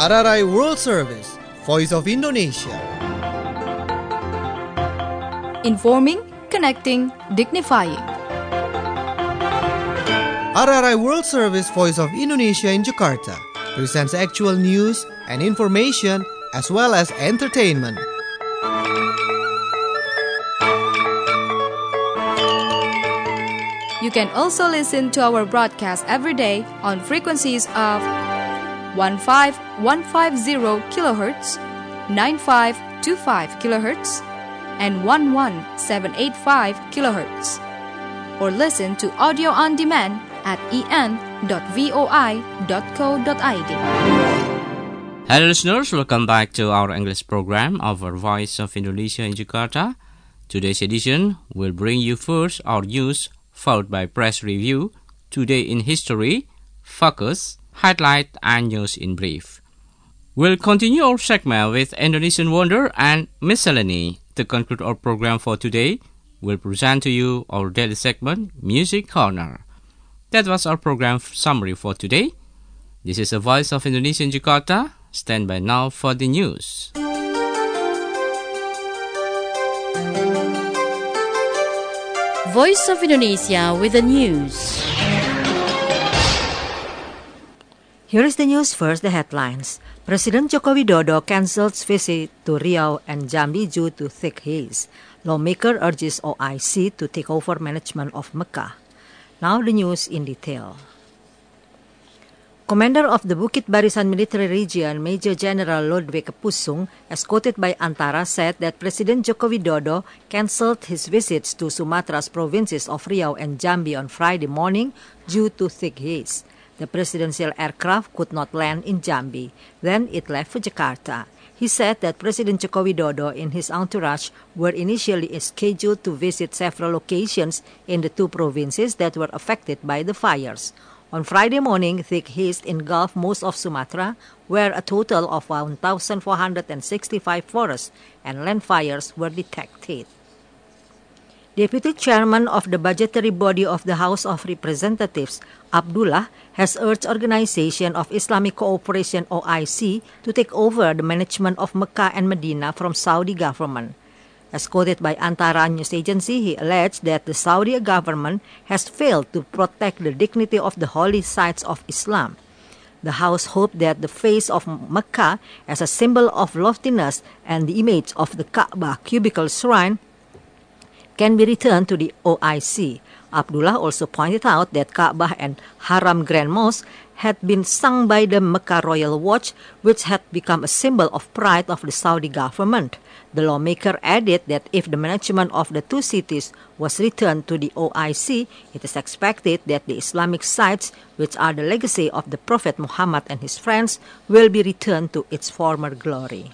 RRI World Service, Voice of Indonesia. Informing, connecting, dignifying. RRI World Service, Voice of Indonesia in Jakarta presents actual news and information as well as entertainment. You can also listen to our broadcast every day on frequencies of 15150 kHz, 9525 kHz, and 11785 kHz. Or listen to audio on demand at en.voi.co.id. Hello listeners, welcome back to our English program of our Voice of Indonesia in Jakarta. Today's edition will bring you first our news, followed by press review, Today in History, Focus, Highlight and News in Brief. We'll continue our segment with Indonesian Wonder and Miscellany. To conclude our program for today, we'll present to you our daily segment, Music Corner. That was our program summary for today. This is the Voice of Indonesia in Jakarta. Stand by now for the news. Voice of Indonesia with the news. Here is the news first, the headlines. President Joko Widodo cancels visit to Riau and Jambi due to thick haze. Lawmaker urges OIC to take over management of Mecca. Now the news in detail. Commander of the Bukit Barisan Military Region, Major General Lodewijk Pusung, as quoted by Antara, said that President Joko Widodo cancelled his visits to Sumatra's provinces of Riau and Jambi on Friday morning due to thick haze. The presidential aircraft could not land in Jambi. Then it left for Jakarta. He said that President Joko Widodo and his entourage were initially scheduled to visit several locations in the two provinces that were affected by the fires. On Friday morning, thick haze engulfed most of Sumatra, where a total of 1,465 forests and land fires were detected. Deputy Chairman of the budgetary body of the House of Representatives, Abdullah, has urged Organization of Islamic Cooperation (OIC) to take over the management of Mecca and Medina from Saudi government. As quoted by Antara News Agency, he alleged that the Saudi government has failed to protect the dignity of the holy sites of Islam. The House hoped that the face of Mecca as a symbol of loftiness and the image of the Kaaba cubical shrine can be returned to the OIC. Abdullah also pointed out that Kaaba and Haram Grand Mosque had been sunk by the Mecca Royal Watch, which had become a symbol of pride of the Saudi government. The lawmaker added that if the management of the two cities was returned to the OIC, it is expected that the Islamic sites, which are the legacy of the Prophet Muhammad and his friends, will be returned to its former glory.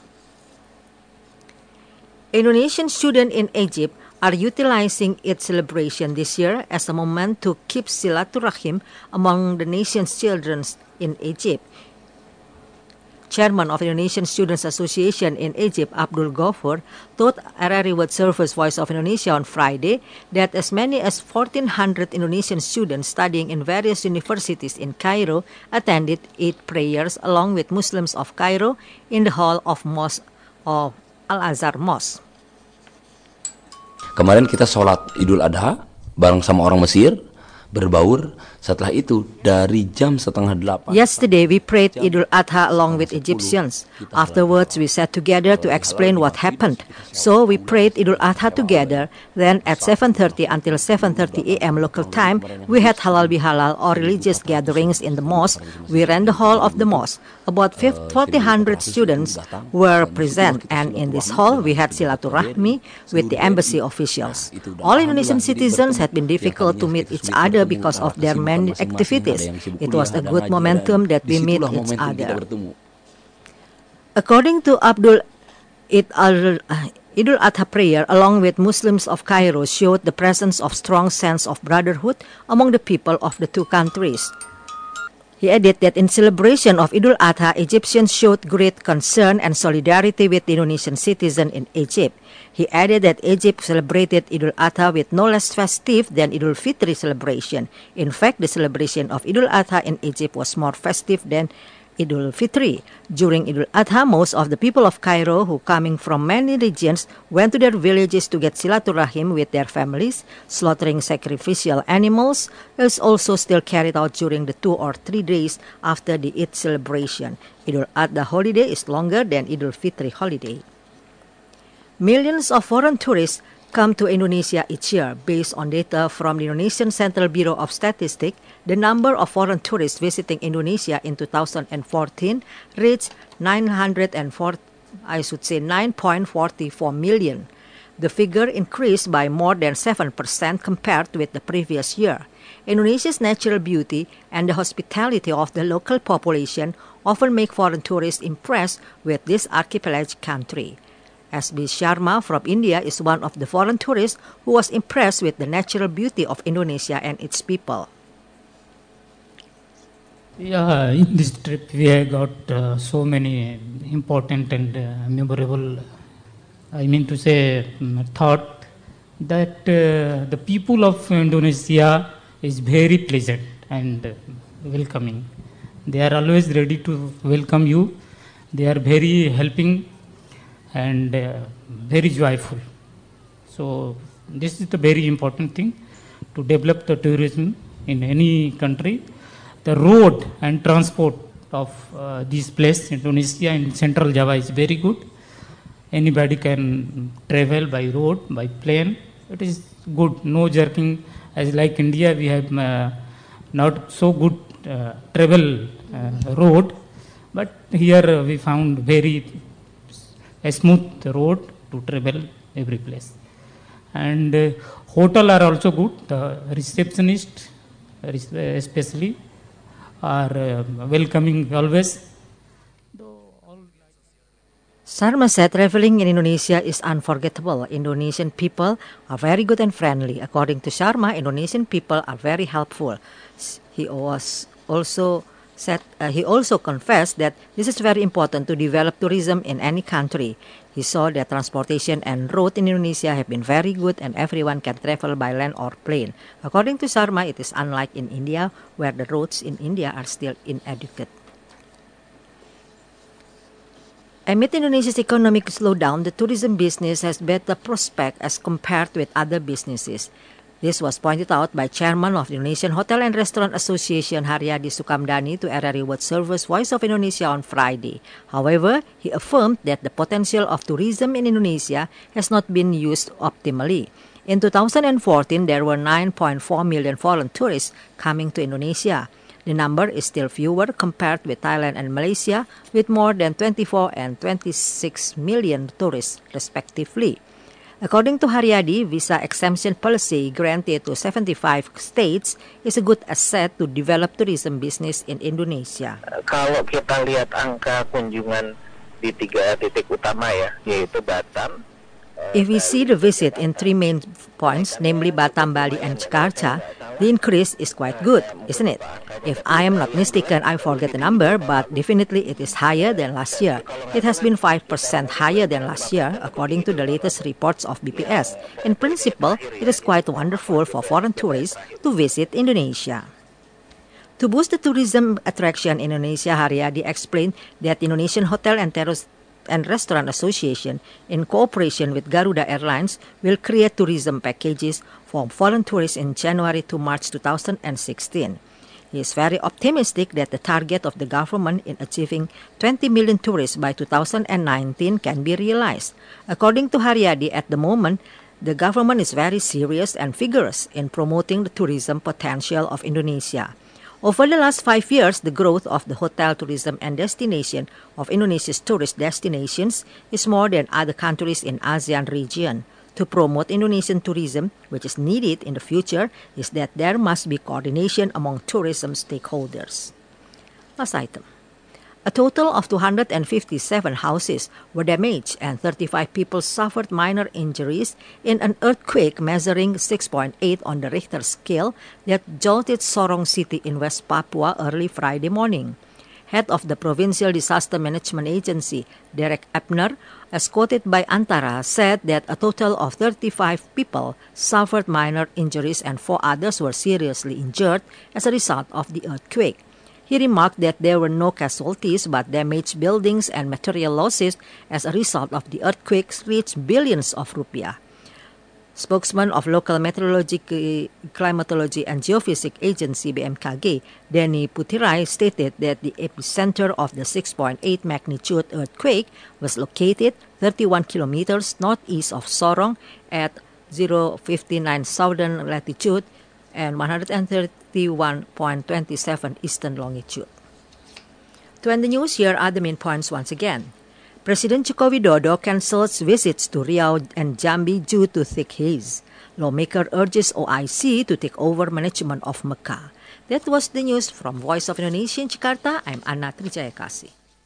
Indonesian students in Egypt are utilizing its celebration this year as a moment to keep silaturahim among the nation's children in Egypt. Chairman of Indonesian Students Association in Egypt, Abdul Ghaffur, told RRI World Service Voice of Indonesia on Friday that as many as 1,400 Indonesian students studying in various universities in Cairo attended Eid prayers along with Muslims of Cairo in the hall of Mosque of Al-Azhar Mosque. Kemarin kita sholat Idul Adha bareng sama orang Mesir, berbaur. Setelah itu dari jam 7:30. Yesterday we prayed Idul Adha along with Egyptians. Afterwards we sat together to explain what happened. So we prayed Idul Adha together. Then at 7:30 until 7:30 a.m. local time, we had halal bihalal or religious gatherings in the mosque. We ran the hall of the mosque. About 1,400 students were present, and in this hall we had silaturahmi with the embassy officials. All Indonesian citizens had been difficult to meet each other because of their many activities. It was a good momentum that we meet each other. According to Abdul, Idul Adha prayer along with Muslims of Cairo showed the presence of strong sense of brotherhood among the people of the two countries. He added that in celebration of Idul Adha, Egyptians showed great concern and solidarity with the Indonesian citizen in Egypt. He added that Egypt celebrated Idul Adha with no less festive than Idul Fitri celebration. In fact, the celebration of Idul Adha in Egypt was more festive than Idul Fitri. During Idul Adha, most of the people of Cairo who coming from many regions went to their villages to get silaturahim with their families. Slaughtering sacrificial animals is also still carried out during the 2 or 3 days after the Eid celebration. Idul Adha holiday is longer than Idul Fitri holiday. Millions of foreign tourists come to Indonesia each year. Based on data from the Indonesian Central Bureau of Statistics, the number of foreign tourists visiting Indonesia in 2014 reached 9.44 million. The figure increased by more than 7% compared with the previous year. Indonesia's natural beauty and the hospitality of the local population often make foreign tourists impressed with this archipelagic country. S.B. Sharma from India is one of the foreign tourists who was impressed with the natural beauty of Indonesia and its people. Yeah, in this trip we have got so many important and memorable, thought that the people of Indonesia is very pleasant and welcoming. They are always ready to welcome you. They are very helping and very joyful. So this is the very important thing to develop the tourism in any country. The road and transport of this place, Indonesia and Central Java, is very good. Anybody can travel by road, by plane. It is good, no jerking. As like India, we have not so good travel road, but here we found very a smooth road to travel every place. And hotel are also good. The receptionists especially are welcoming always. Sharma said traveling in Indonesia is unforgettable. Indonesian people are very good and friendly. According to Sharma, Indonesian people are very helpful. He also confessed that this is very important to develop tourism in any country. He saw that transportation and road in Indonesia have been very good and everyone can travel by land or plane. According to Sharma, it is unlike in India, where the roads in India are still inadequate. Amid Indonesia's economic slowdown, the tourism business has better prospects as compared with other businesses. This was pointed out by Chairman of the Indonesian Hotel and Restaurant Association Haryadi Sukamdani to RRI World Service Voice of Indonesia on Friday. However, he affirmed that the potential of tourism in Indonesia has not been used optimally. In 2014, there were 9.4 million foreign tourists coming to Indonesia. The number is still fewer compared with Thailand and Malaysia, with more than 24 and 26 million tourists respectively. According to Haryadi, visa exemption policy granted to 75 states is a good asset to develop tourism business in Indonesia. Kalau kita lihat angka kunjungan di 3 titik utama ya, yaitu Batam. If we see the visit in 3 main points, namely Batam, Bali, and Jakarta, the increase is quite good, isn't it? If I am not mistaken, I forget the number, but definitely it is higher than last year. It has been 5% higher than last year, according to the latest reports of BPS. In principle, it is quite wonderful for foreign tourists to visit Indonesia. To boost the tourism attraction in Indonesia, Haryadi explained that Indonesian Hotel and Restaurant Association, in cooperation with Garuda Airlines, will create tourism packages for foreign tourists in January to March 2016. He is very optimistic that the target of the government in achieving 20 million tourists by 2019 can be realized. According to Haryadi, at the moment, the government is very serious and vigorous in promoting the tourism potential of Indonesia. Over the last 5 years, the growth of the hotel tourism and destination of Indonesia's tourist destinations is more than other countries in ASEAN region. To promote Indonesian tourism, which is needed in the future, is that there must be coordination among tourism stakeholders. Last item. A total of 257 houses were damaged and 35 people suffered minor injuries in an earthquake measuring 6.8 on the Richter scale that jolted Sorong City in West Papua early Friday morning. Head of the Provincial Disaster Management Agency, Derek Ebner, as quoted by Antara, said that a total of 35 people suffered minor injuries and 4 others were seriously injured as a result of the earthquake. He He remarked that there were no casualties but damaged buildings and material losses as a result of the earthquakes reached billions of rupiah. Spokesman of local meteorology, climatology and geophysics agency BMKG, Denny Putirai, stated that the epicenter of the 6.8 magnitude earthquake was located 31 kilometers northeast of Sorong at 059 southern latitude and 131.27 eastern longitude. To end the news, here are the main points once again. President Joko Widodo cancels visits to Riau and Jambi due to thick haze. Lawmaker urges OIC to take over management of Mecca. That was the news from Voice of Indonesia in Jakarta. I'm Anna Trijayakasi.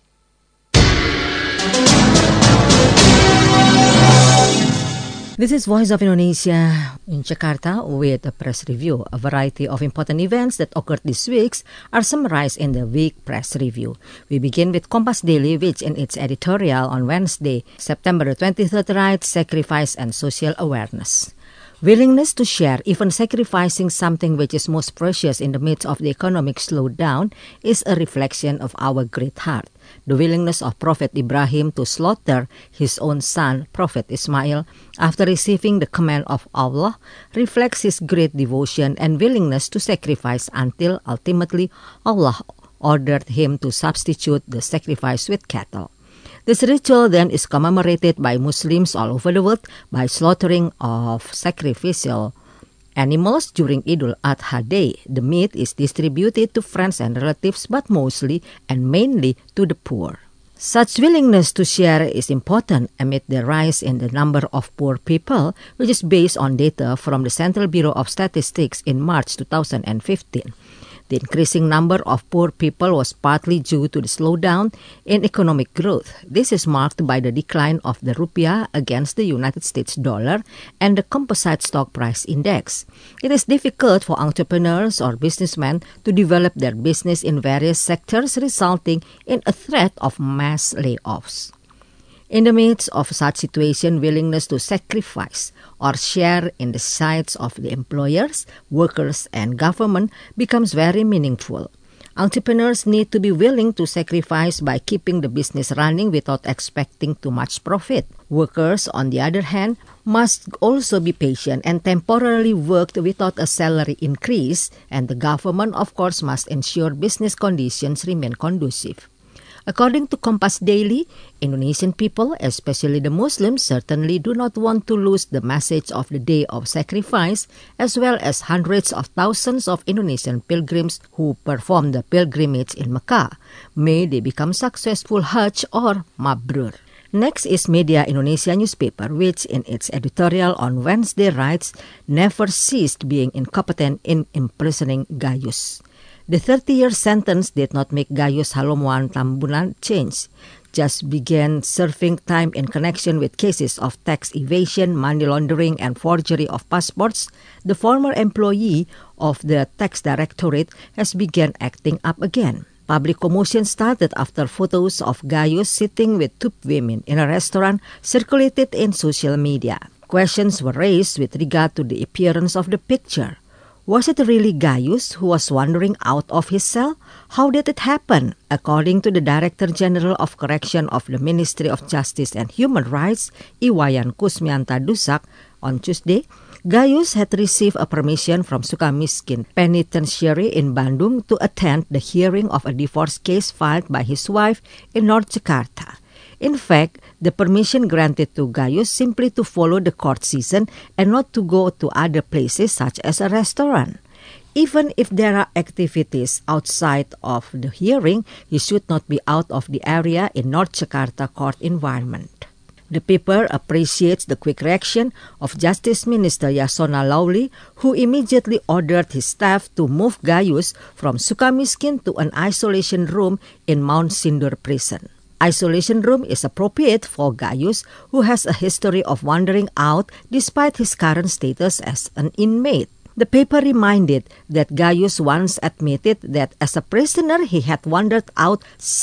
This is Voice of Indonesia in Jakarta with a press review. A variety of important events that occurred this week are summarized in the week press review. We begin with Kompas Daily, which in its editorial on Wednesday, September 23rd, writes Sacrifice and Social Awareness. Willingness to share, even sacrificing something which is most precious in the midst of the economic slowdown, is a reflection of our great heart. The willingness of Prophet Ibrahim to slaughter his own son, Prophet Ismail, after receiving the command of Allah, reflects his great devotion and willingness to sacrifice until ultimately Allah ordered him to substitute the sacrifice with cattle. This ritual then is commemorated by Muslims all over the world by slaughtering of sacrificial animals during Idul Adha Day. The meat is distributed to friends and relatives, but mostly and mainly to the poor. Such willingness to share is important amid the rise in the number of poor people, which is based on data from the Central Bureau of Statistics in March 2015. The increasing number of poor people was partly due to the slowdown in economic growth. This is marked by the decline of the rupiah against the United States dollar and the composite stock price index. It is difficult for entrepreneurs or businessmen to develop their business in various sectors, resulting in a threat of mass layoffs. In the midst of such situation, willingness to sacrifice or share in the sides of the employers, workers, and government becomes very meaningful. Entrepreneurs need to be willing to sacrifice by keeping the business running without expecting too much profit. Workers, on the other hand, must also be patient and temporarily work without a salary increase, and the government, of course, must ensure business conditions remain conducive. According to Kompas Daily, Indonesian people, especially the Muslims, certainly do not want to lose the message of the Day of Sacrifice, as well as hundreds of thousands of Indonesian pilgrims who perform the pilgrimage in Mecca. May they become successful Hajj or Mabrur. Next is Media Indonesia newspaper, which in its editorial on Wednesday writes, never ceased being incompetent in imprisoning Gayus. The 30-year sentence did not make Gayus Halomuan Tambunan change, just began serving time in connection with cases of tax evasion, money laundering, and forgery of passports. The former employee of the Tax Directorate has begun acting up again. Public commotion started after photos of Gayus sitting with two women in a restaurant circulated in social media. Questions were raised with regard to the appearance of the picture. Was it really Gayus who was wandering out of his cell? How did it happen? According to the Director General of Correction of the Ministry of Justice and Human Rights, Iwayan Kusmianta Dusak, on Tuesday, Gayus had received a permission from Sukamiskin Penitentiary in Bandung to attend the hearing of a divorce case filed by his wife in North Jakarta. In fact, the permission granted to Gayus simply to follow the court season and not to go to other places such as a restaurant. Even if there are activities outside of the hearing, he should not be out of the area in North Jakarta court environment. The paper appreciates the quick reaction of Justice Minister Yasona Lawli, who immediately ordered his staff to move Gayus from Sukamiskin to an isolation room in Mount Sindur prison. Isolation room is appropriate for Gayus, who has a history of wandering out despite his current status as an inmate. The paper reminded that Gayus once admitted that as a prisoner he had wandered out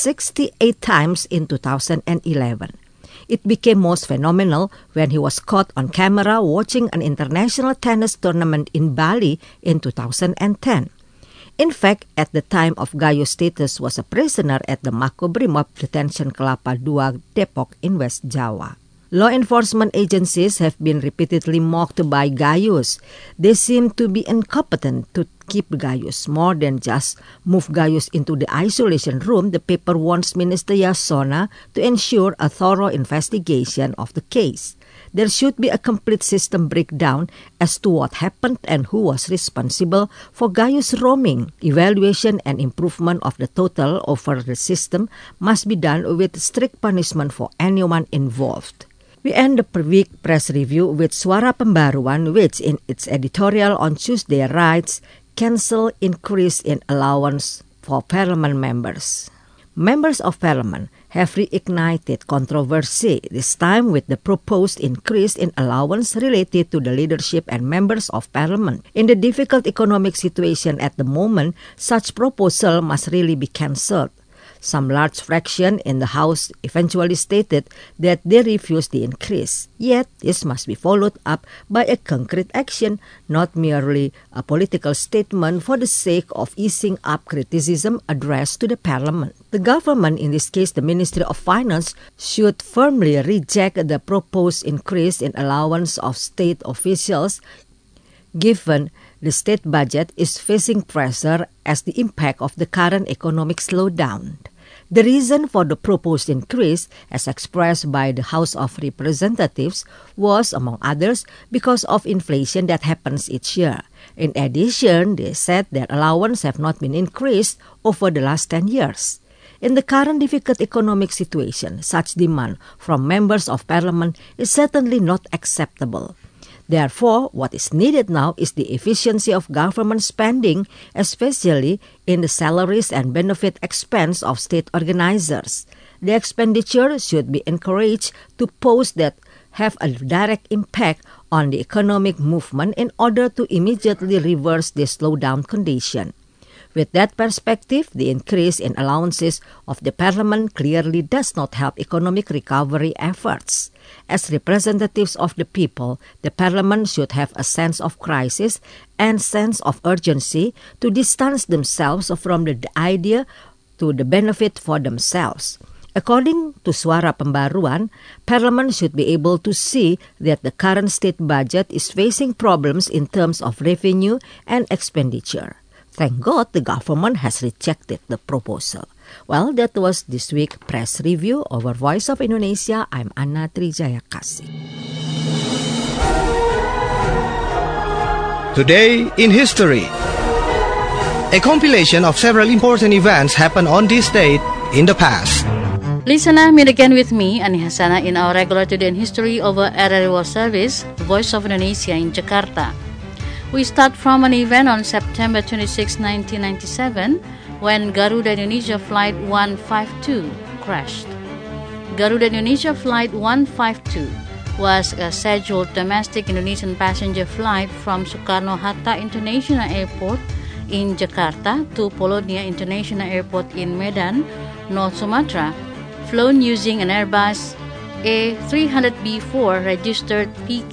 68 times in 2011. It became most phenomenal when he was caught on camera watching an international tennis tournament in Bali in 2010. In fact, at the time of Gayus status was a prisoner at the Makobrimob Detention Kelapa II Depok in West Java. Law enforcement agencies have been repeatedly mocked by Gayus. They seem to be incompetent to keep Gayus. More than just move Gayus into the isolation room, the paper wants Minister Yasona to ensure a thorough investigation of the case. There should be a complete system breakdown as to what happened and who was responsible for Gayus roaming. Evaluation and improvement of the total over the system must be done with strict punishment for anyone involved. We end the per-week press review with Suara Pembaruan, which in its editorial on Tuesday writes, cancel increase in allowance for parliament members. Members of parliament have reignited controversy, this time with the proposed increase in allowance related to the leadership and members of parliament. In the difficult economic situation at the moment, such proposal must really be cancelled. Some large fraction in the House eventually stated that they refused the increase. Yet, this must be followed up by a concrete action, not merely a political statement for the sake of easing up criticism addressed to the parliament. The government, in this case the Ministry of Finance, should firmly reject the proposed increase in allowance of state officials, given the state budget is facing pressure as the impact of the current economic slowdown. The reason for the proposed increase, as expressed by the House of Representatives, was, among others, because of inflation that happens each year. In addition, they said that allowance have not been increased over the last 10 years. In the current difficult economic situation, such demand from members of parliament is certainly not acceptable. Therefore, what is needed now is the efficiency of government spending, especially in the salaries and benefit expense of state organizers. The expenditure should be encouraged to posts that have a direct impact on the economic movement in order to immediately reverse the slowdown condition. With that perspective, the increase in allowances of the parliament clearly does not help economic recovery efforts. As representatives of the people, the parliament should have a sense of crisis and sense of urgency to distance themselves from the idea to the benefit for themselves. According to Suara Pembaruan, Parliament should be able to see that the current state budget is facing problems in terms of revenue and expenditure. Thank God the government has rejected the proposal. Well, that was this week's press review over Voice of Indonesia. I'm Anna Trijayakasih. Today in History. A compilation of several important events happened on this date in the past. Listener, meet again with me, Ani Hasana, in our regular Today in History over RRI World Service, Voice of Indonesia in Jakarta. We start from an event on September 26, 1997, when Garuda Indonesia Flight 152 crashed. Garuda Indonesia Flight 152 was a scheduled domestic Indonesian passenger flight from Soekarno-Hatta International Airport in Jakarta to Polonia International Airport in Medan, North Sumatra, flown using an Airbus A300B4 registered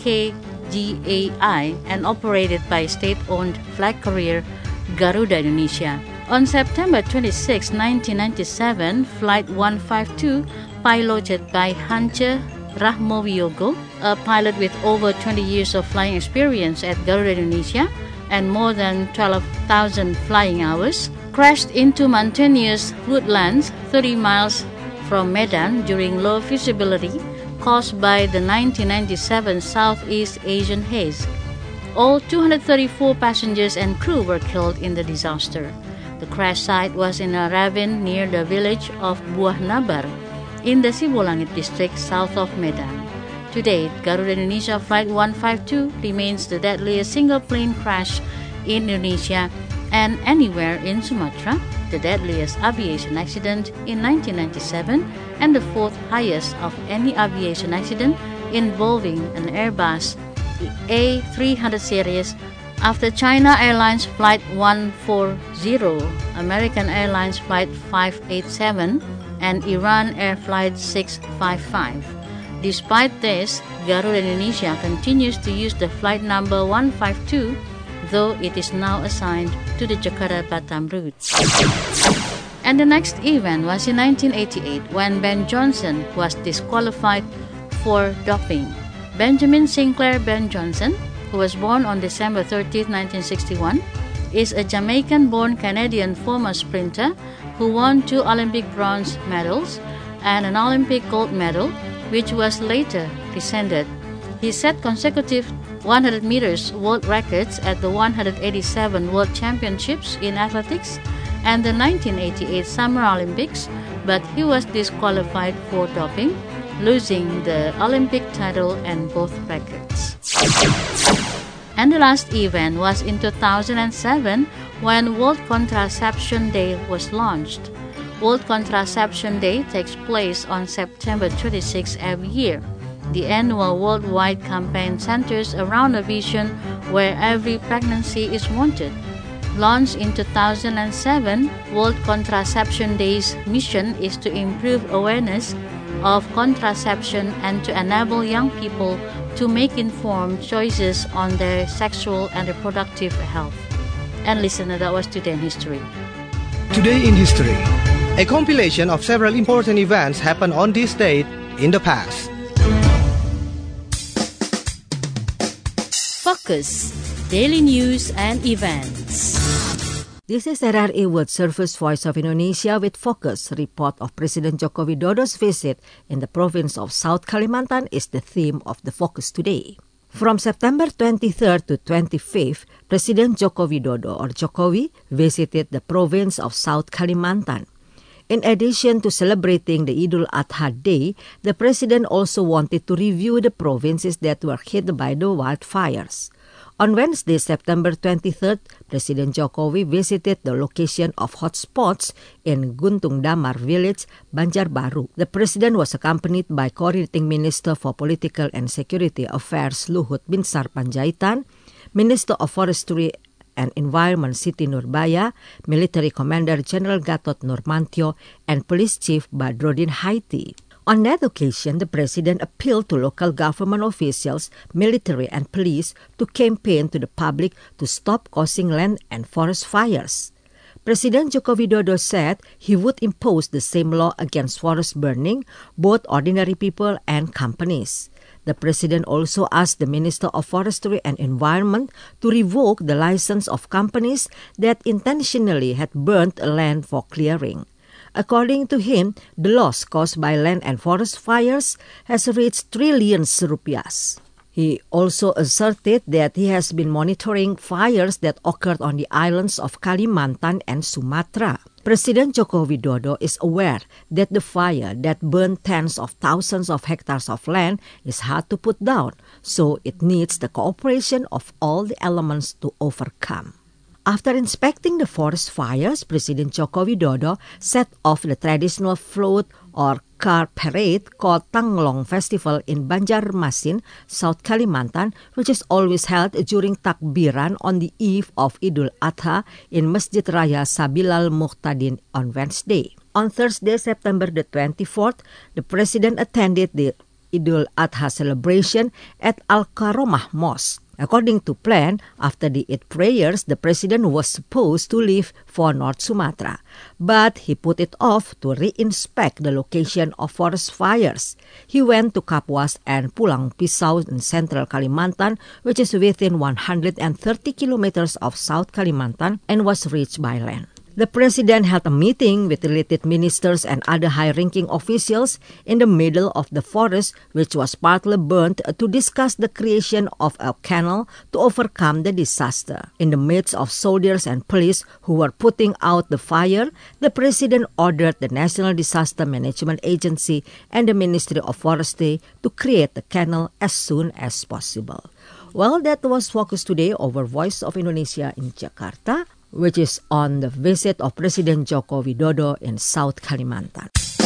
PKGAI and operated by state-owned flag carrier Garuda Indonesia. On September 26, 1997, Flight 152, piloted by Hance Rahmowiyogo, a pilot with over 20 years of flying experience at Garuda Indonesia and more than 12,000 flying hours, crashed into mountainous woodlands 30 miles from Medan during low visibility caused by the 1997 Southeast Asian haze. All 234 passengers and crew were killed in the disaster. The crash site was in a ravine near the village of Buah Nabar in the Sibolangit district south of Medan. To date, Garuda Indonesia Flight 152 remains the deadliest single-plane crash in Indonesia and anywhere in Sumatra, the deadliest aviation accident in 1997, and the fourth highest of any aviation accident involving an Airbus A300 series after China Airlines Flight 140, American Airlines Flight 587, and Iran Air Flight 655. Despite this, Garuda Indonesia continues to use the flight number 152 though it is now assigned to the Jakarta-Batam route. And the next event was in 1988 when Ben Johnson was disqualified for doping. Benjamin Sinclair Ben Johnson, who was born on December 30, 1961, is a Jamaican-born Canadian former sprinter who won 2 Olympic bronze medals and an Olympic gold medal, which was later rescinded. He set consecutive 100 meters world records at the 187 World Championships in Athletics and the 1988 Summer Olympics, but he was disqualified for doping, losing the Olympic title and both records. And the last event was in 2007 when World Contraception Day was launched. World Contraception Day takes place on September 26 every year. The annual worldwide campaign centers around a vision where every pregnancy is wanted. Launched in 2007, World Contraception Day's mission is to improve awareness of contraception and to enable young people to make informed choices on their sexual and reproductive health. And listener, that was Today in History. Today in History, a compilation of several important events happened on this date in the past. Focus, daily news and events. This is RRI World Service Voice of Indonesia with Focus. Report of President Joko Widodo's visit in the province of South Kalimantan is the theme of the Focus today. From September 23rd to 25th, President Joko Widodo or Jokowi visited the province of South Kalimantan. In addition to celebrating the Idul Adha Day, the president also wanted to review the provinces that were hit by the wildfires. On Wednesday, September 23rd, President Jokowi visited the location of hotspots in Guntung Damar village, Banjarbaru. The president was accompanied by Coordinating Minister for Political and Security Affairs Luhut Binsar Panjaitan, Minister of Forestry and Environment Siti Nurbaya, Military Commander General Gatot Nurmantio, and Police Chief Badrodin Haiti. On that occasion, the president appealed to local government officials, military and police to campaign to the public to stop causing land and forest fires. President Joko Widodo said he would impose the same law against forest burning, both ordinary people and companies. The president also asked the Minister of Forestry and Environment to revoke the license of companies that intentionally had burnt land for clearing. According to him, the loss caused by land and forest fires has reached trillions rupiahs. He also asserted that he has been monitoring fires that occurred on the islands of Kalimantan and Sumatra. President Joko Widodo is aware that the fire that burned tens of thousands of hectares of land is hard to put down, so it needs the cooperation of all the elements to overcome. After inspecting the forest fires, President Joko Widodo set off the traditional float or car parade called Tanglong Festival in Banjarmasin, South Kalimantan, which is always held during Takbiran on the eve of Idul Adha in Masjid Raya Sabilal Muqtadin on Wednesday. On Thursday, September the 24th, the president attended the Idul Adha celebration at Al-Karomah Mosque. According to plan, after the Eid prayers, the president was supposed to leave for North Sumatra, but he put it off to re-inspect the location of forest fires. He went to Kapuas and Pulang Pisau in central Kalimantan, which is within 130 kilometers of South Kalimantan, and was reached by land. The president held a meeting with related ministers and other high-ranking officials in the middle of the forest, which was partly burnt, to discuss the creation of a canal to overcome the disaster. In the midst of soldiers and police who were putting out the fire, the president ordered the National Disaster Management Agency and the Ministry of Forestry to create the canal as soon as possible. Well, that was Focus today over Voice of Indonesia in Jakarta, which is on the visit of President Joko Widodo in South Kalimantan.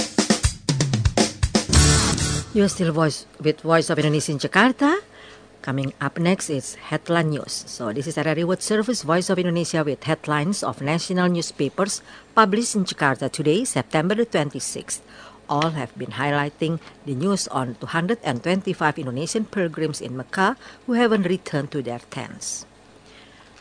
You're still with Voice of Indonesia in Jakarta. Coming up next is Headline News. So this is RRI World Service, Voice of Indonesia with headlines of national newspapers published in Jakarta today, September the 26th. All have been highlighting the news on 225 Indonesian pilgrims in Mecca who haven't returned to their tents.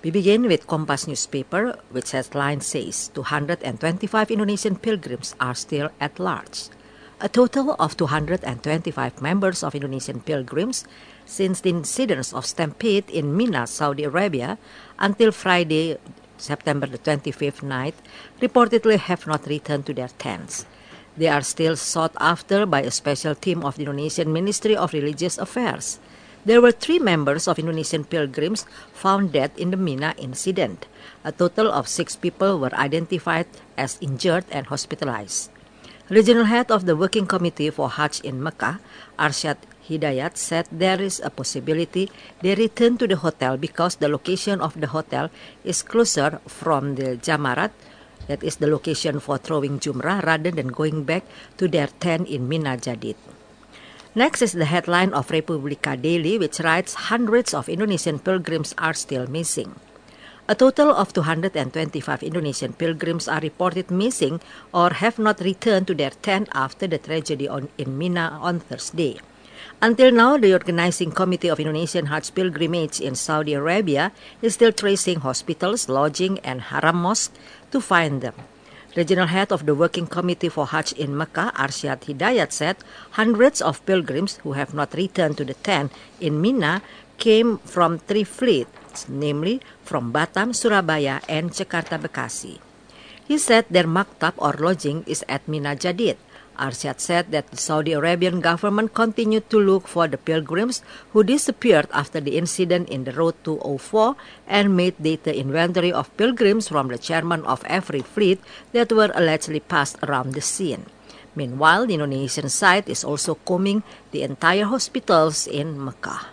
We begin with Kompas newspaper, which headline says 225 Indonesian pilgrims are still at large. A total of 225 members of Indonesian pilgrims since the incidents of stampede in Mina, Saudi Arabia, until Friday, September the 25th night, reportedly have not returned to their tents. They are still sought after by a special team of the Indonesian Ministry of Religious Affairs. There were 3 members of Indonesian pilgrims found dead in the Mina incident. A total of 6 people were identified as injured and hospitalized. Regional head of the Working Committee for Hajj in Mecca, Arsyad Hidayat, said there is a possibility they return to the hotel because the location of the hotel is closer from the Jamarat, that is the location for throwing Jumrah, rather than going back to their tent in Mina Jadid. Next is the headline of Republika Daily, which writes hundreds of Indonesian pilgrims are still missing. A total of 225 Indonesian pilgrims are reported missing or have not returned to their tent after the tragedy in Mina on Thursday. Until now, the organizing committee of Indonesian Hajj pilgrimage in Saudi Arabia is still tracing hospitals, lodging, and haram mosques to find them. Regional head of the Working Committee for Hajj in Mecca, Arsyad Hidayat, said hundreds of pilgrims who have not returned to the tent in Mina came from 3 fleets, namely from Batam, Surabaya, and Jakarta Bekasi. He said their maktab or lodging is at Mina Jadid. Arsyad said that the Saudi Arabian government continued to look for the pilgrims who disappeared after the incident in the Road 204 and made data inventory of pilgrims from the chairman of every fleet that were allegedly passed around the scene. Meanwhile, the Indonesian side is also combing the entire hospitals in Mecca.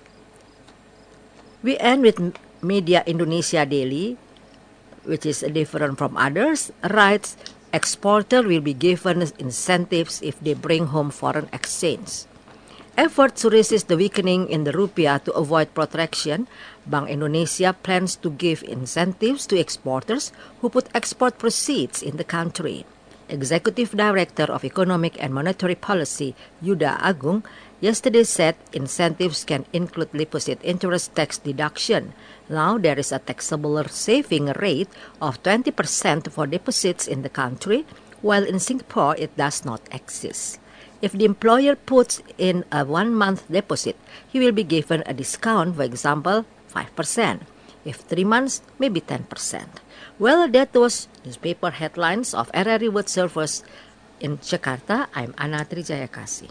We end with Media Indonesia Daily, which is different from others, writes, exporter will be given incentives if they bring home foreign exchange. Efforts to resist the weakening in the rupiah to avoid protection, Bank Indonesia plans to give incentives to exporters who put export proceeds in the country. Executive Director of Economic and Monetary Policy, Yuda Agung, yesterday said incentives can include deposit interest tax deduction. Now there is a taxable saving rate of 20% for deposits in the country, while in Singapore it does not exist. If the employer puts in a 1-month deposit, he will be given a discount, for example, 5%. If 3 months, maybe 10%. Well, that was newspaper headlines of RRI World Service in Jakarta. I'm Ana Trijayakasi.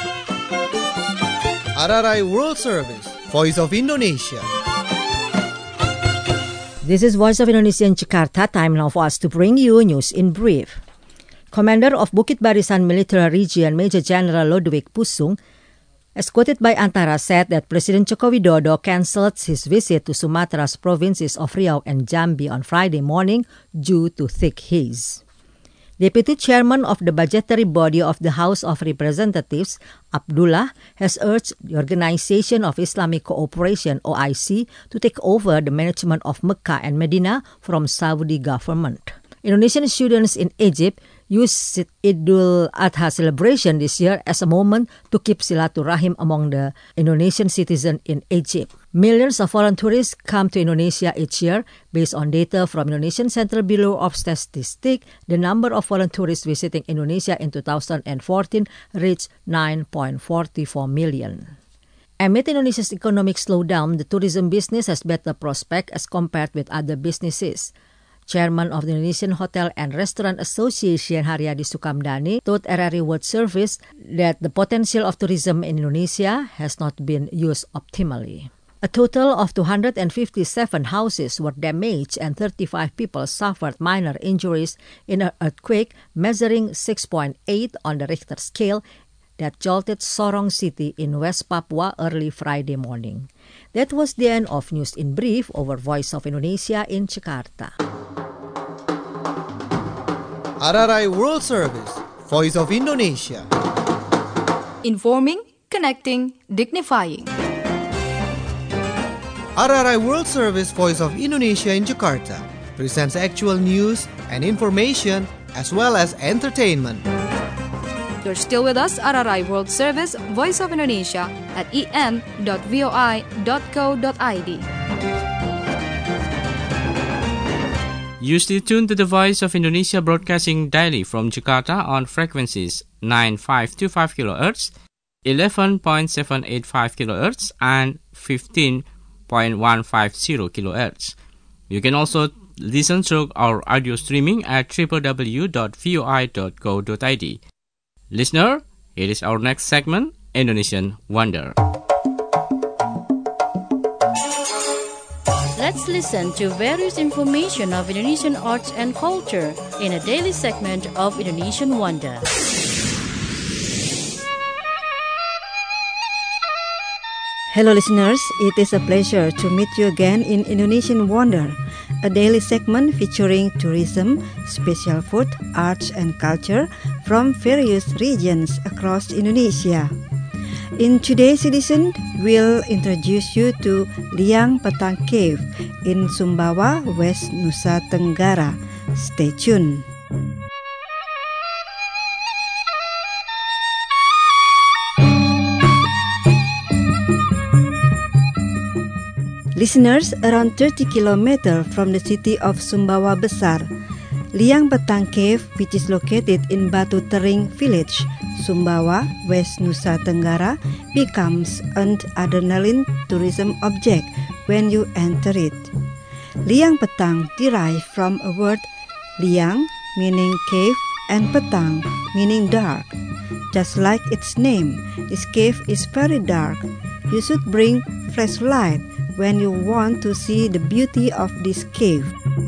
RRI World Service, Voice of Indonesia. This is Voice of Indonesia in Jakarta. Time now for us to bring you news in brief. Commander of Bukit Barisan Military Region, Major General Lodewijk Pusung, as quoted by Antara, said that President Joko Widodo cancelled his visit to Sumatra's provinces of Riau and Jambi on Friday morning due to thick haze. Deputy Chairman of the budgetary body of the House of Representatives, Abdullah, has urged the Organization of Islamic Cooperation, OIC, to take over the management of Mecca and Medina from Saudi government. Indonesian students in Egypt use Idul Adha celebration this year as a moment to keep silaturahim among the Indonesian citizens in Egypt. Millions of foreign tourists come to Indonesia each year. Based on data from Indonesian Central Bureau of Statistics, the number of foreign tourists visiting Indonesia in 2014 reached 9.44 million. Amid Indonesia's economic slowdown, the tourism business has better prospects as compared with other businesses. Chairman of the Indonesian Hotel and Restaurant Association, Haryadi Sukamdani, told RRI World Service that the potential of tourism in Indonesia has not been used optimally. A total of 257 houses were damaged and 35 people suffered minor injuries in an earthquake measuring 6.8 on the Richter scale that jolted Sorong City in West Papua early Friday morning. That was the end of News in Brief over Voice of Indonesia in Jakarta. RRI World Service, Voice of Indonesia. Informing, connecting, dignifying. RRI World Service, Voice of Indonesia in Jakarta presents actual news and information as well as entertainment. You're still with us, RRI World Service, Voice of Indonesia at en.voi.co.id. You stay tuned to the Voice of Indonesia broadcasting daily from Jakarta on frequencies 9525 kHz, 11.785 kHz, and 15.150 kHz. You can also listen to our audio streaming at www.voi.co.id. Listener, here is our next segment, Indonesian Wonder. Let's listen to various information of Indonesian arts and culture in a daily segment of Indonesian Wonder. Hello listeners, it is a pleasure to meet you again in Indonesian Wonder, a daily segment featuring tourism, special food, arts and culture from various regions across Indonesia. In today's edition, we'll introduce you to Liang Petang Cave in Sumbawa, West Nusa Tenggara. Stay tuned. Listeners, around 30 kilometers from the city of Sumbawa Besar, Liang Petang Cave, which is located in Batu Tering village, Sumbawa, West Nusa Tenggara, becomes an adrenaline tourism object when you enter it. Liang Petang derived from a word liang, meaning cave, and petang, meaning dark. Just like its name, this cave is very dark. You should bring flashlight when you want to see the beauty of this cave.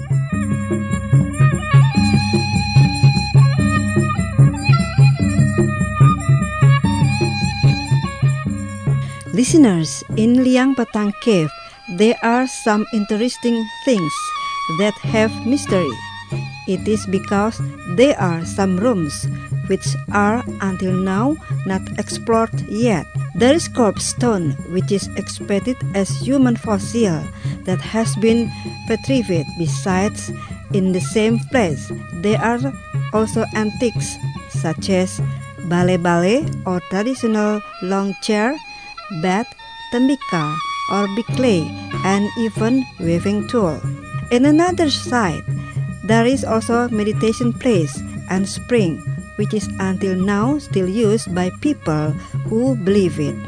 Listeners, in Liang Petang Cave, there are some interesting things that have mystery. It is because there are some rooms which are until now not explored yet. There is corpse stone, which is expected as human fossil that has been petrified. Besides, in the same place, there are also antiques such as bale-bale or traditional long chair, bed, tembikar or big clay, and even weaving tool. In another side, there is also meditation place and spring, which is until now still used by people who believe it.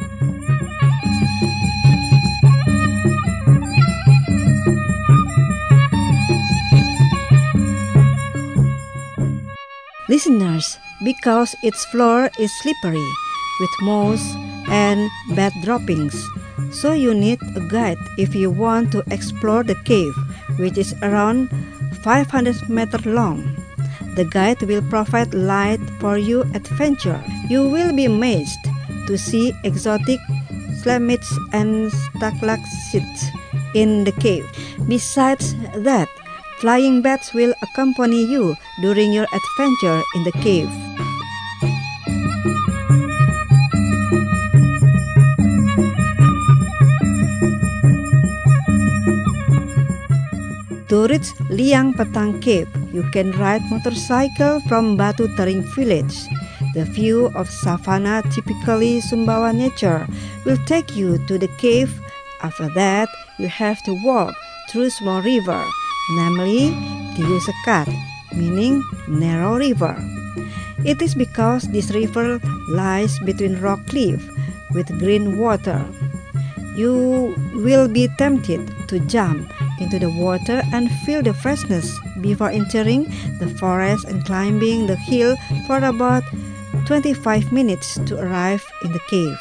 Listeners, because its floor is slippery with moss and bed droppings, so you need a guide if you want to explore the cave, which is around 500 meters long. The guide will provide light for your adventure. You will be amazed to see exotic stalagmites and stalactites in the cave. Besides that, flying bats will accompany you during your adventure in the cave. To reach Liang Petang Cave, you can ride motorcycle from Batu Tering village. The view of savanna, typically Sumbawa nature, will take you to the cave. After that, you have to walk through small river, namely Tiu Sekat, meaning narrow river. It is because this river lies between rock cliff with green water. You will be tempted to jump into the water and feel the freshness before entering the forest and climbing the hill for about 25 minutes to arrive in the cave.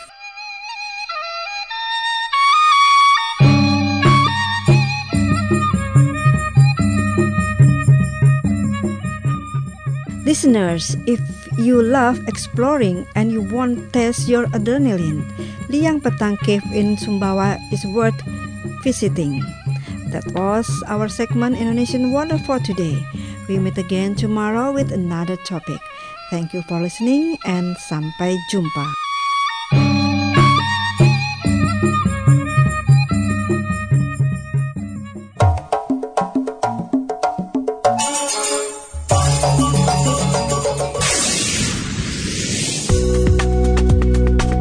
Listeners, if you love exploring and you want to test your adrenaline, Liang Petang Cave in Sumbawa is worth visiting. That was our segment Indonesian Wonder for today. We meet again tomorrow with another topic. Thank you for listening and sampai jumpa.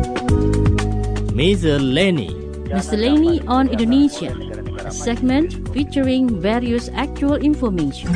Miscellany on Indonesia, a segment featuring various actual information.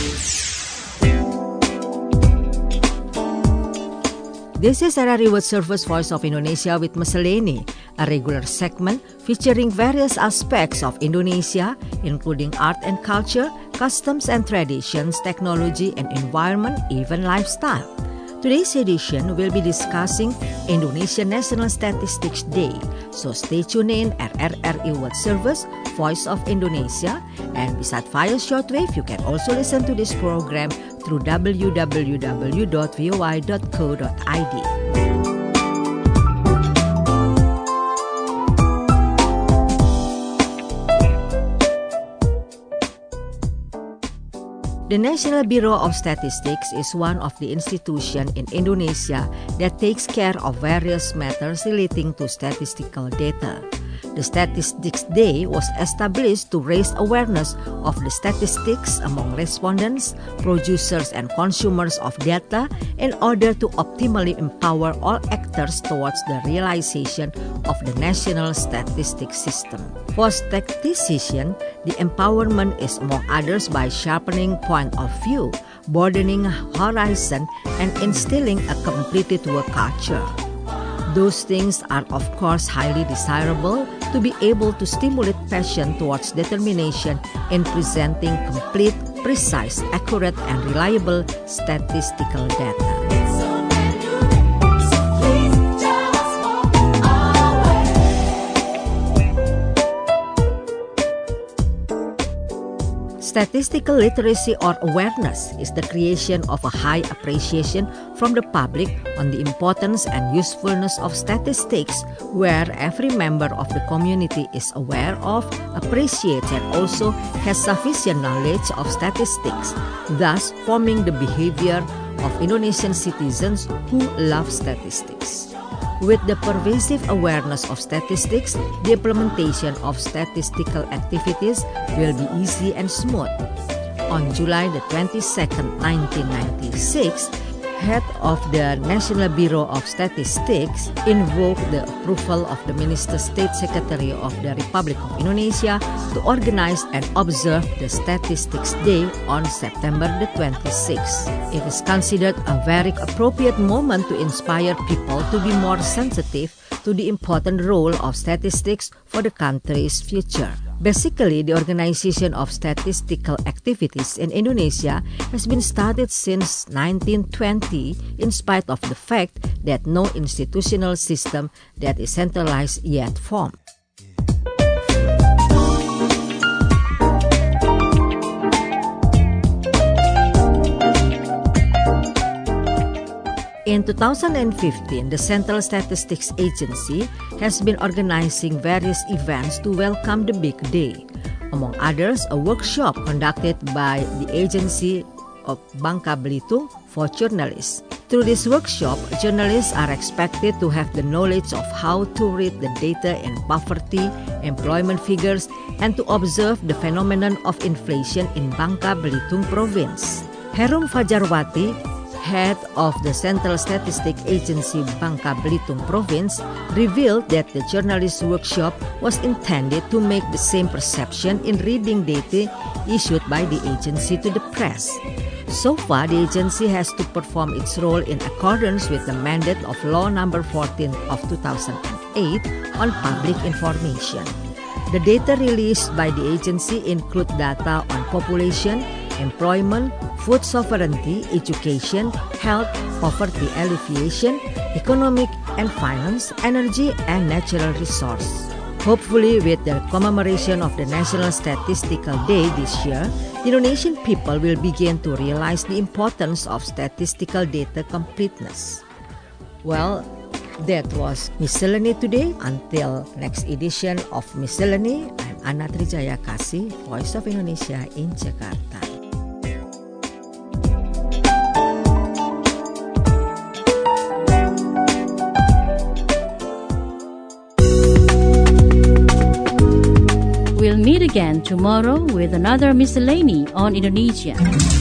This is RRI World Service Voice of Indonesia with Miscellany, a regular segment featuring various aspects of Indonesia, including art and culture, customs and traditions, technology and environment, even lifestyle. Today's edition will be discussing Indonesian National Statistics Day, so stay tuned in at RRI World Service, Voice of Indonesia, and beside via shortwave, you can also listen to this program through www.voi.co.id. The National Bureau of Statistics is one of the institutions in Indonesia that takes care of various matters relating to statistical data. The Statistics Day was established to raise awareness of the statistics among respondents, producers, and consumers of data in order to optimally empower all actors towards the realization of the national statistics system. For statisticians, the empowerment is among others by sharpening point of view, broadening horizon, and instilling a completed work culture. Those things are of course highly desirable to be able to stimulate passion towards determination in presenting complete, precise, accurate, and reliable statistical data. Statistical literacy or awareness is the creation of a high appreciation from the public on the importance and usefulness of statistics, where every member of the community is aware of, appreciates, and also has sufficient knowledge of statistics, thus forming the behavior of Indonesian citizens who love statistics. With the pervasive awareness of statistics, the implementation of statistical activities will be easy and smooth. On July the 22nd, 1996, head of the National Bureau of Statistics invoked the approval of the Minister State Secretary of the Republic of Indonesia to organize and observe the Statistics Day on September the 26th. It is considered a very appropriate moment to inspire people to be more sensitive to the important role of statistics for the country's future. Basically, the organization of statistical activities in Indonesia has been started since 1920 in spite of the fact that no institutional system that is centralized yet formed. In 2015, the Central Statistics Agency has been organizing various events to welcome the big day. Among others, a workshop conducted by the Agency of Bangka Belitung for journalists. Through this workshop, journalists are expected to have the knowledge of how to read the data in poverty, employment figures, and to observe the phenomenon of inflation in Bangka Belitung province. Herum Fajarwati, head of the Central Statistics Agency Bangka Belitung Province, revealed that the journalist workshop was intended to make the same perception in reading data issued by the agency to the press. So far, the agency has to perform its role in accordance with the mandate of Law No. 14 of 2008 on public information. The data released by the agency include data on population, employment, food sovereignty, education, health, poverty alleviation, economic and finance, energy, and natural resource. Hopefully, with the commemoration of the National Statistical Day this year, the Indonesian people will begin to realize the importance of statistical data completeness. Well, that was Miscellany today. Until next edition of Miscellany, I'm Anna Trijaya Kasih, Voice of Indonesia in Jakarta. We'll meet again tomorrow with another Miscellany on Indonesia.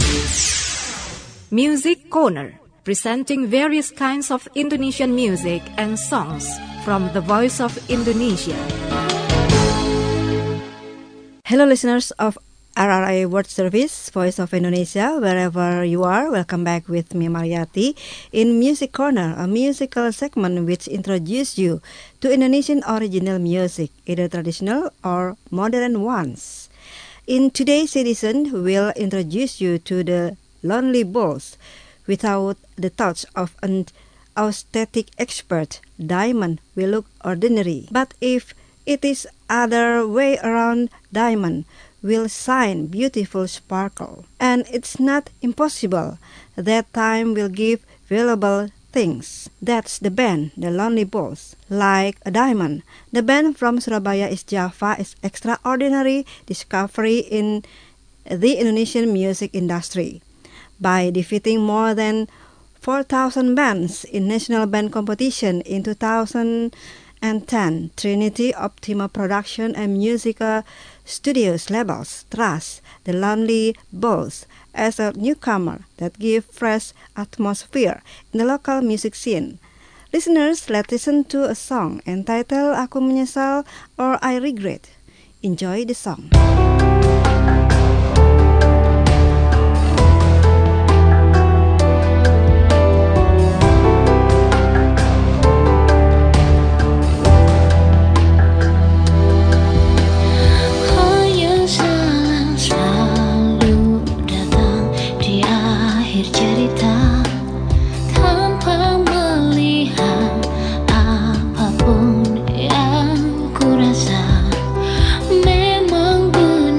Music Corner, presenting various kinds of Indonesian music and songs from the Voice of Indonesia. Hello, listeners of RRI World Service, Voice of Indonesia, wherever you are. Welcome back with me, Mariati, in Music Corner, a musical segment which introduces you to Indonesian original music, either traditional or modern ones. In today's edition, we'll introduce you to the Lonely Bulls without the touch of an aesthetic expert. Diamond will look ordinary, but if it is other way around, diamond will shine beautiful sparkle. And it's not impossible that time will give valuable things. That's the band, the Lonely Bulls. Like a diamond, the band from Surabaya East Java is extraordinary discovery in the Indonesian music industry. By defeating more than 4,000 bands in national band competition in 2010, Trinity Optima Production and Musica Studios labels trust the Lonely Bulls as a newcomer that give fresh atmosphere in the local music scene. Listeners, let's listen to a song entitled Aku Menyesal or I Regret. Enjoy the song. Apapun yang kurasa memang benar.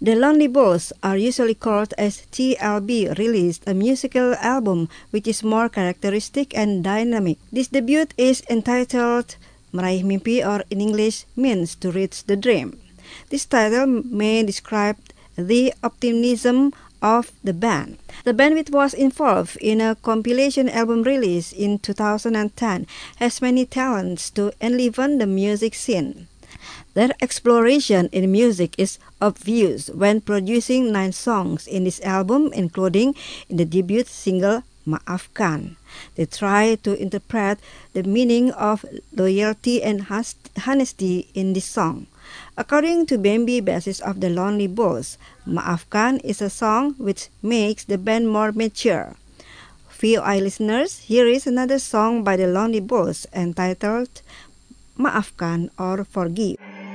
The Lonely Bulls are usually called as TLB, released a musical album which is more characteristic and dynamic. This debut is entitled Meraih Mimpi, or in English means to reach the dream. This title may describe the optimism of the band. The band, which was involved in a compilation album release in 2010, has many talents to enliven the music scene. Their exploration in music is obvious when producing 9 songs in this album, including in the debut single Maafkan. They try to interpret the meaning of loyalty and honesty in this song. According to Bambi, bassist of the Lonely Bulls, Maafkan is a song which makes the band more mature. VOA listeners, here is another song by the Lonely Bulls entitled Maafkan or Forgive.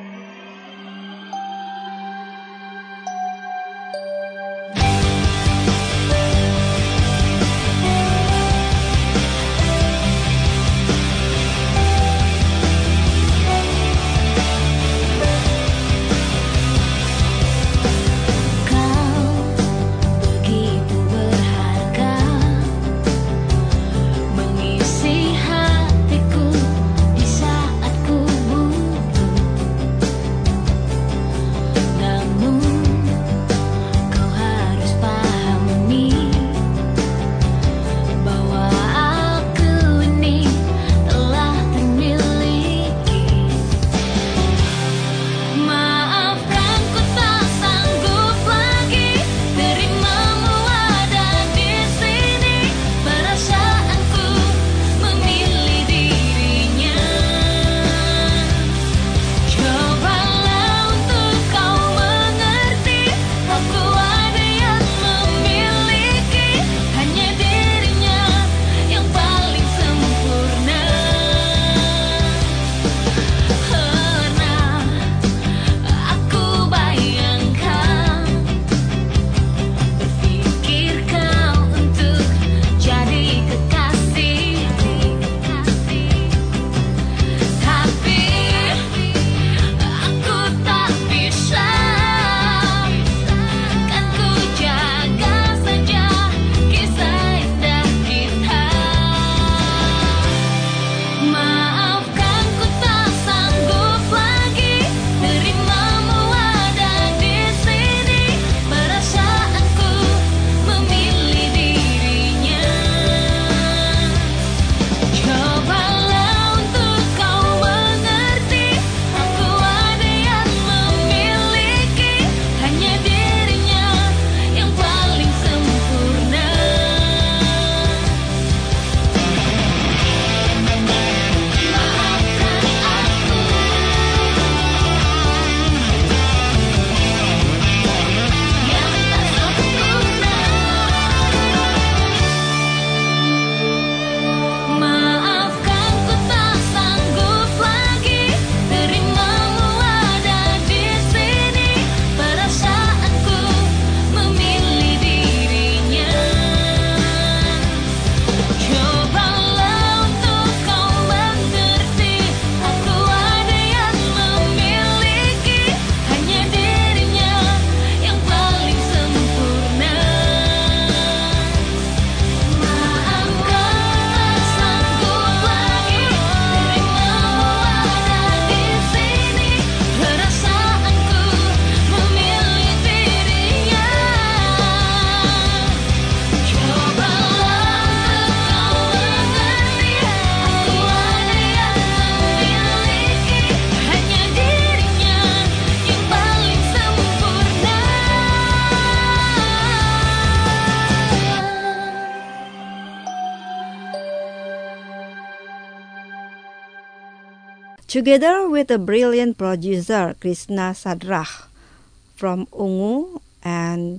Together with the brilliant producer Krishna Sadrah from Ungu and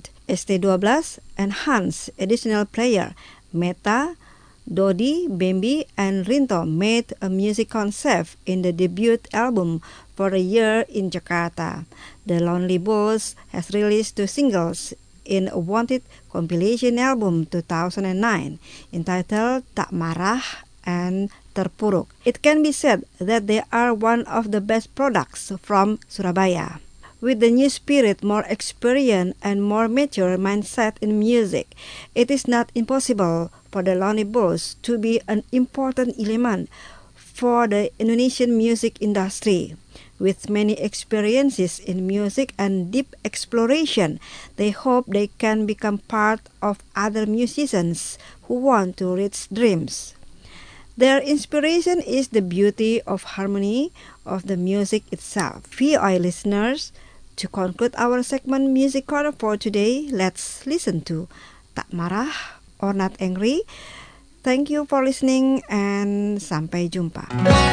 ST12 and Hans, additional player Meta, Dodi, Bambi, and Rinto made a music concept in the debut album for a year in Jakarta. The Lonely Bulls has released 2 singles in a Wanted compilation album 2009 entitled Tak Marah and Terpuruk. It can be said that they are one of the best products from Surabaya. with the new spirit, more experience, and more mature mindset in music, it is not impossible for the Lonely Bulls to be an important element for the Indonesian music industry. With many experiences in music and deep exploration, they hope they can become part of other musicians who want to reach dreams. Their inspiration is the beauty of harmony of the music itself. VOA listeners, to conclude our segment Music Corner for today, let's listen to Tak Marah or Not Angry. Thank you for listening and sampai jumpa.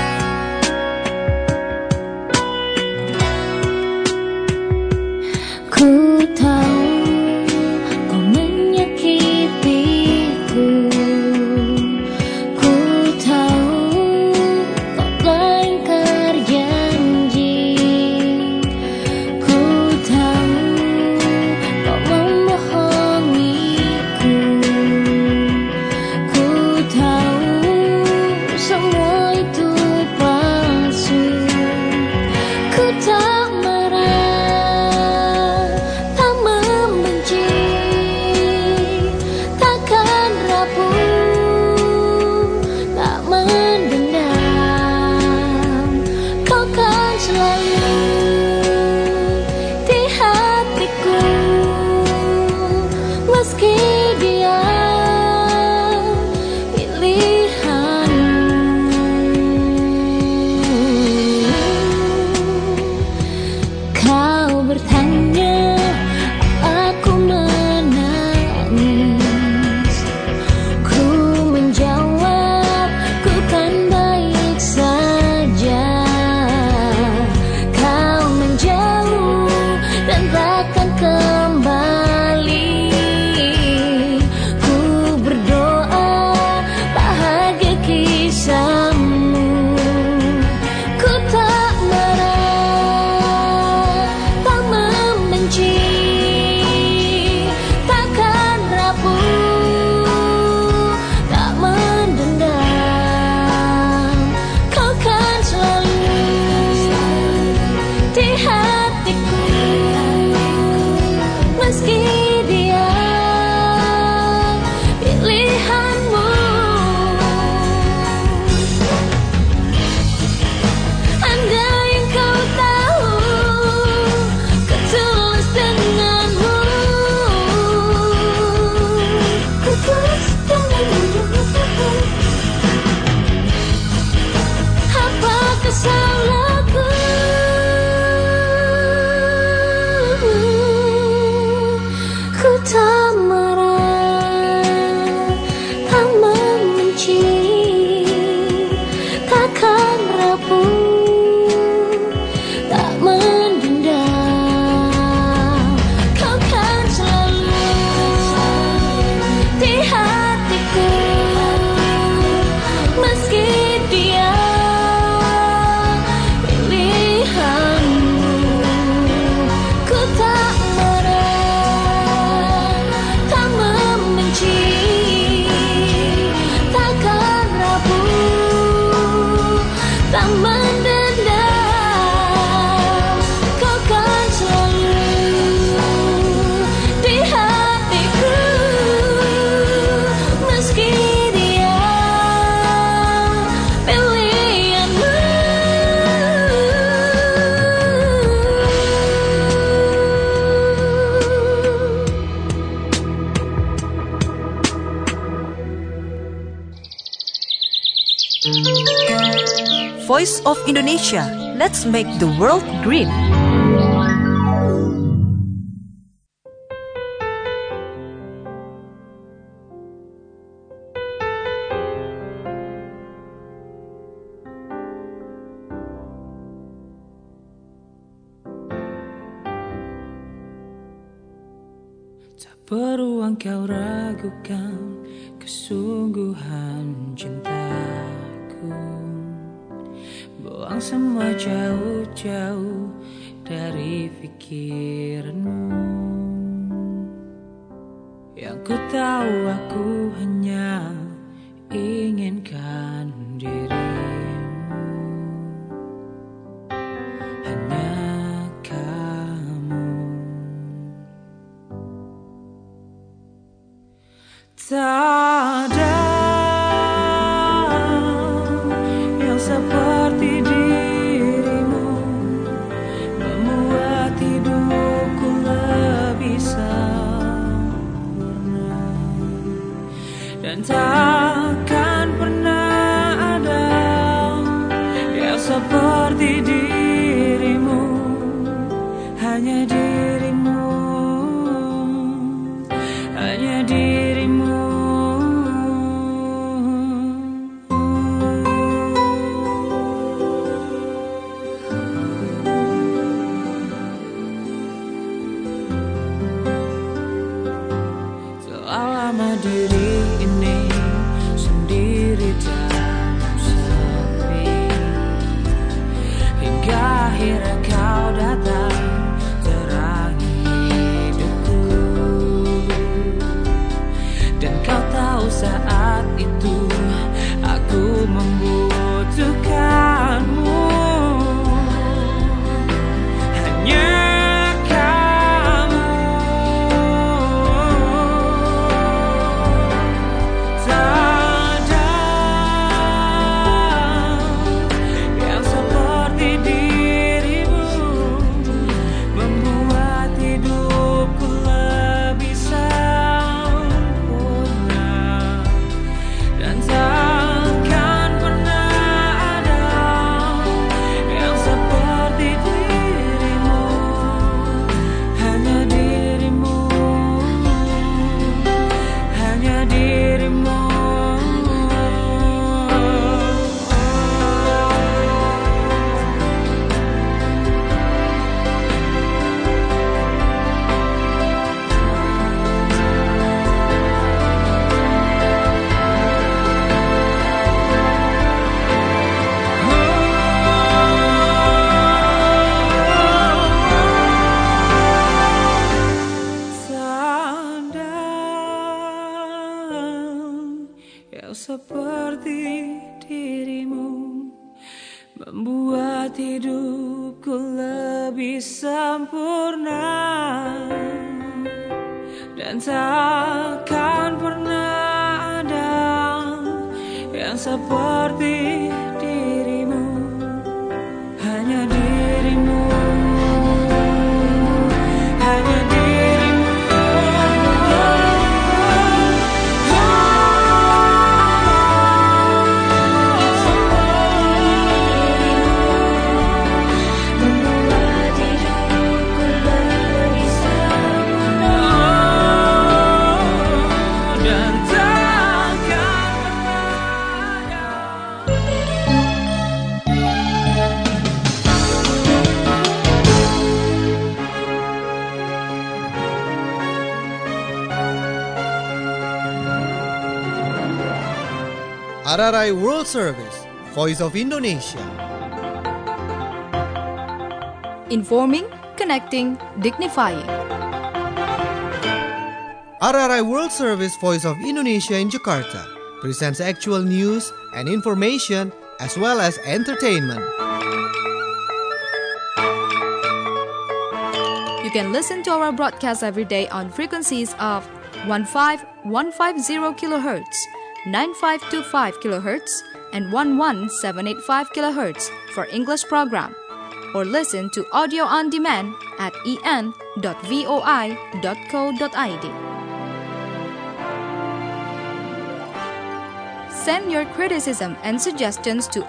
Ku tahu kau menyakitiku, ku tahu kau melanggar janji, ku tahu kau membohongiku, ku tahu semua itu palsu, ku tak marah. Voice of Indonesia. Let's make the world green. Tak perlu engkau ragukan kesungguhan cintaku. Buang semua jauh-jauh dari pikiranmu. Yang ku tahu aku hanya inginkan dirimu, hanya kamu. seperti dirimu, hanya dirimu, hanya dirimu. Selama diri ini sendiri dalam sepi, hingga akhirnya kau datang terangi hidupku. Dan kau tahu saat itu aku membutuhkanmu. Hanya seperti dirimu membuat hidupku lebih sempurna, dan takkan pernah ada yang seperti dirimu, hanya dirimu, hanya dirimu. RRI World Service, Voice of Indonesia. Informing, connecting, dignifying. RRI World Service, Voice of Indonesia in Jakarta presents actual news and information as well as entertainment. You can listen to our broadcast every day on frequencies of 15150 kHz, 9525 kHz, and 11785 kHz for English program, or listen to audio on demand at en.voi.co.id. Send your criticism and suggestions to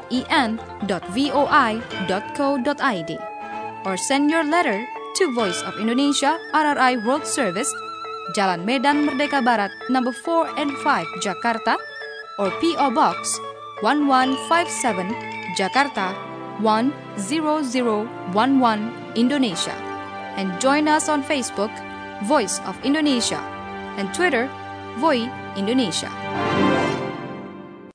en.voi.co.id, or send your letter to Voice of Indonesia, RRI World Service, Jalan Medan Merdeka Barat, number 4 and 5, Jakarta, or P.O. Box 1157, Jakarta 10011, Indonesia. And join us on Facebook, Voice of Indonesia, and Twitter, Voi Indonesia.